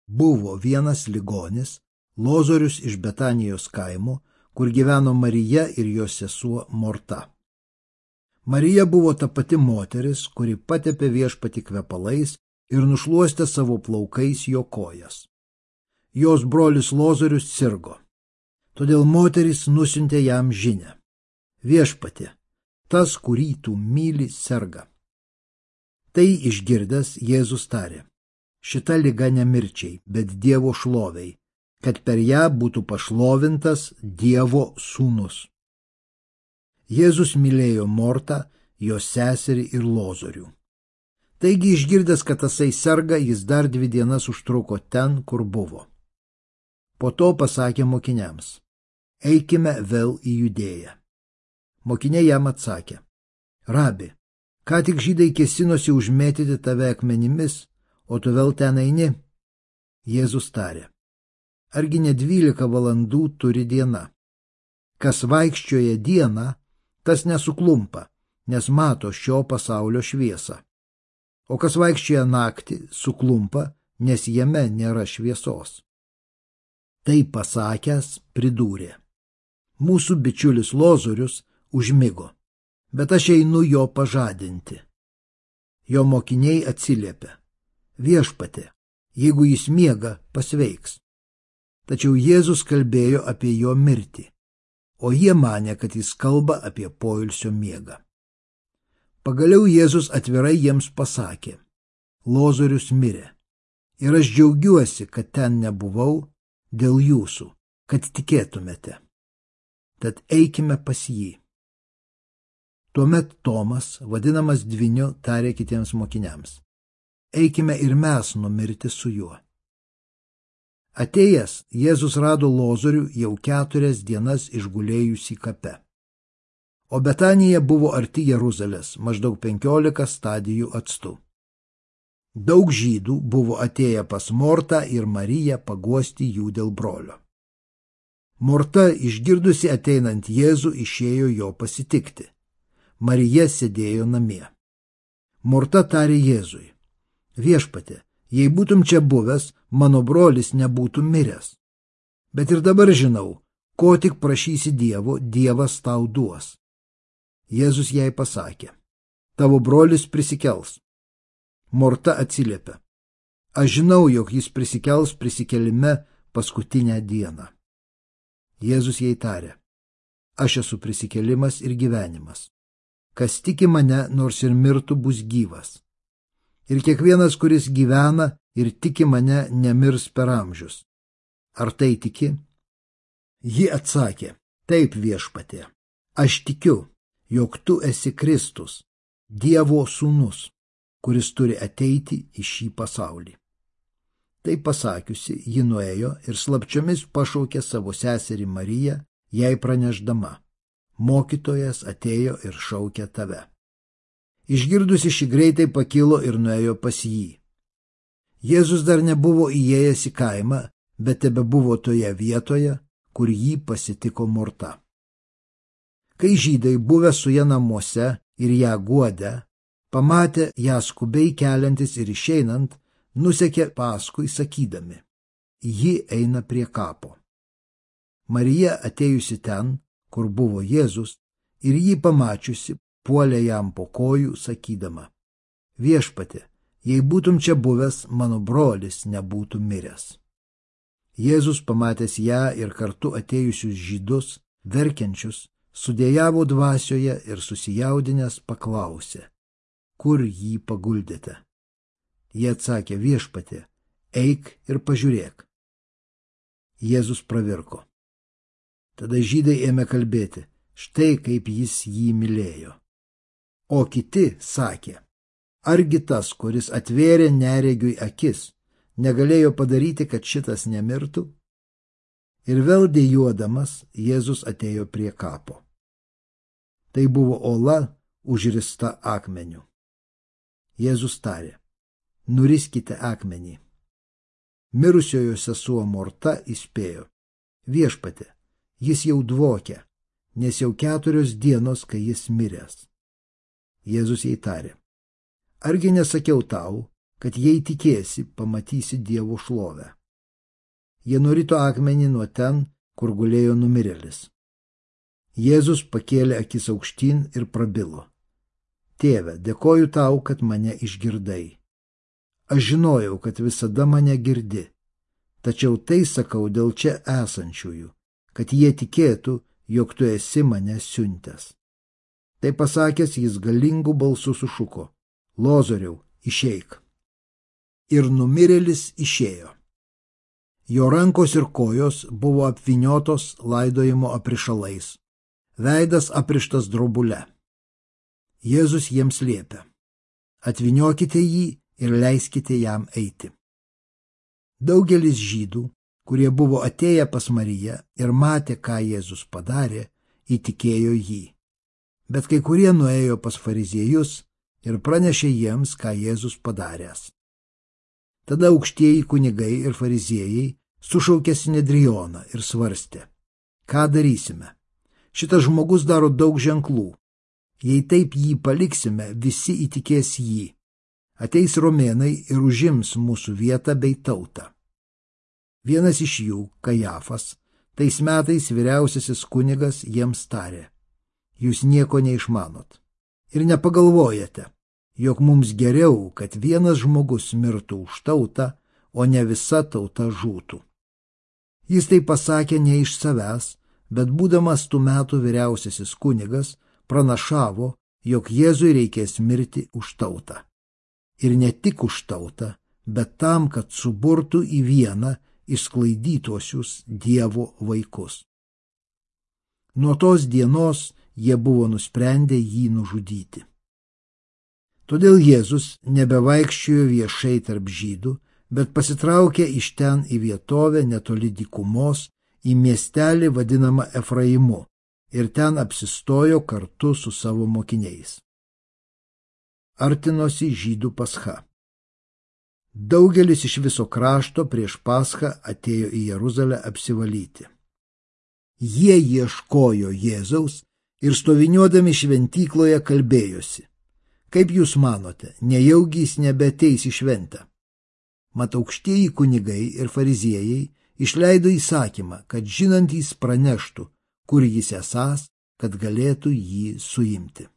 Buvo vienas ligonis, Lozorius iš Betanijos kaimo, kur gyveno Marija ir jos sesuo Morta. Marija buvo ta pati moteris, kuri patepė Viešpatį kvepalais ir nušluostė savo plaukais jo kojas. Jos brolis Lozorius sirgo. Todėl moteris nusiuntė jam žinią: Viešpatie, tas, kurį tu myli, serga. Tai išgirdęs Jėzus tarė: šita liga ne mirčiai, bet Dievo šloviai, kad per ją būtų pašlovintas Dievo sūnus. Jėzus mylėjo Mortą, jos seserį ir Lozorių. Taigi išgirdęs, kad tasai serga, jis dar 2 dienas užtruko ten, kur buvo. Po to pasakė mokiniams: eikime vėl į Judėją. Mokiniai jam atsakė: Rabi, ką tik žydai kėsinosi užmėtyti tave akmenimis, o tu vėl ten eini? Jėzus tarė: argi ne 12 valandų turi diena? Kas vaikščioja dieną, tas nesuklumpa, nes mato šio pasaulio šviesą. O kas vaikščioja naktį, suklumpa, nes jame nėra šviesos. Tai pasakęs pridūrė: mūsų bičiulis Lozorius užmigo, bet aš einu jo pažadinti. Jo mokiniai atsiliepė: Viešpatie, jeigu jis miega, pasveiks. Tačiau Jėzus kalbėjo apie jo mirtį, o jie manė, kad jis kalba apie poilsio miegą. Pagaliau Jėzus atvirai jiems pasakė: Lozorius mirė, ir aš džiaugiuosi, kad ten nebuvau dėl jūsų, kad tikėtumėte. Tad eikime pas jį. Tuomet Tomas, vadinamas Dvyniu, tarė kitiems mokiniams: eikime ir mes numirti su juo. Atėjęs, Jėzus rado Lozorių jau 4 dienas išgulėjusį kape. O Betanija buvo arti Jeruzalės, maždaug 15 stadijų atstu. Daug žydų buvo atėję pas Mortą ir Mariją paguosti jų dėl brolio. Morta, išgirdusi ateinant Jėzų, išėjo jo pasitikti. Marija sėdėjo namie. Morta tarė Jėzui: Viešpatie, jei būtum čia buvęs, mano brolis nebūtų miręs. Bet ir dabar žinau, ko tik prašysi Dievo, Dievas tau duos. Jėzus jai pasakė: tavo brolis prisikels. Morta atsiliepė: aš žinau, jog jis prisikels prisikėlime paskutinę dieną. Jėzus jai tarė: aš esu prisikėlimas ir gyvenimas. Kas tiki mane, nors ir mirtų, bus gyvas. Ir kiekvienas, kuris gyvena ir tiki mane, nemirs per amžius. Ar tai tiki? Ji atsakė: taip, Viešpatie, aš tikiu, jog tu esi Kristus, Dievo sūnus, kuris turi ateiti į šį pasaulį. Tai pasakiusi, ji nuėjo ir slapčiomis pašaukė savo seserį Mariją, jai pranešdama: mokytojas atėjo ir šaukia tave. Išgirdusi šį greitai pakilo ir nuėjo pas jį. Jėzus dar nebuvo įėjęs į kaimą, bet tebebuvo toje vietoje, kur jį pasitiko Morta. Kai žydai buvę su ja namuose ir ją guodę, pamatė ją skubiai keliantis ir išeinant, nusekė paskui sakydami: ji eina prie kapo. Marija, atėjusi ten, kur buvo Jėzus, ir jį pamačiusi, puolė jam po kojų, sakydama: Viešpatie, jei būtum čia buvęs, mano brolis nebūtų miręs. Jėzus, pamatęs ją ir kartu atėjusius žydus, verkiančius, sudėjavo dvasioje ir susijaudinęs paklausė: kur jį paguldėte? Jie atsakė: Viešpatie, eik ir pažiūrėk. Jėzus pravirko. Tada žydai ėmė kalbėti: štai kaip jis jį mylėjo. O kiti sakė: argi tas, kuris atvėrė neregiui akis, negalėjo padaryti, kad šitas nemirtų? Ir vėl dejuodamas, Jėzus atėjo prie kapo. Tai buvo ola užrista akmeniu. Jėzus tarė: nuriskite akmenį. Mirusiojo sesuo Morta įspėjo: Viešpatie, jis jau dvokia, nes jau 4 dienos, kai jis miręs. Jėzus jai tarė: argi nesakiau tau, kad jei tikėsi, pamatysi Dievo šlovę. Jie nurito akmenį nuo ten, kur gulėjo numirėlis. Jėzus pakėlė akis aukštyn ir prabilo. Tėve, dėkoju tau, kad mane išgirdai. Aš žinojau, kad visada mane girdi, tačiau tai sakau dėl čia esančiųjų, kad jie tikėtų, jog tu esi mane siuntęs. Tai pasakęs, jis galingu balsu sušuko: Lozoriau, išeik. Ir numirėlis išėjo. Jo rankos ir kojos buvo apvyniotos laidojimo aprišalais, veidas aprištas drobule. Jėzus jiems liepė: atvyniokite jį ir leiskite jam eiti. Daugelis žydų, kurie buvo atėję pas Mariją ir matė, ką Jėzus padarė, įtikėjo jį. Bet kai kurie nuėjo pas fariziejus ir pranešė jiems, ką Jėzus padaręs. Tada aukštieji kunigai ir fariziejai sušaukė Sinedrioną ir svarstė: ką darysime? Šitas žmogus daro daug ženklų. Jei taip jį paliksime, visi įtikės jį. Ateis romėnai ir užims mūsų vietą bei tautą. Vienas iš jų, Kajafas, tais metais vyriausiasis kunigas, jiems tarė: jūs nieko neišmanot ir nepagalvojate, jog mums geriau, kad vienas žmogus mirtų už tautą, o ne visa tauta žūtų. Jis tai pasakė ne iš savęs, bet būdamas tų metų vyriausiasis kunigas, pranašavo, jog Jėzui reikės mirti už tautą. Ir ne tik už tautą, bet tam, kad suburtų į vieną išsklaidytuosius Dievo vaikus. Nuo tos dienos jie buvo nusprendę jį nužudyti. Todėl Jėzus nebevaikščiojo viešai tarp žydų, bet pasitraukė iš ten į vietovę netoli dykumos, į miestelį vadinamą Efraimu, ir ten apsistojo kartu su savo mokiniais. Artinosi žydų pascha. Daugelis iš viso krašto prieš paschą atėjo į Jeruzalę apsivalyti. Jie ieškojo Jėzaus ir stoviniuodami šventykloje kalbėjosi: kaip jūs manote, nejaugi jis nebeateis į šventę? Mat aukštieji kunigai ir fariziejai išleido įsakymą, kad žinantys praneštų, kur jis esąs, kad galėtų jį suimti.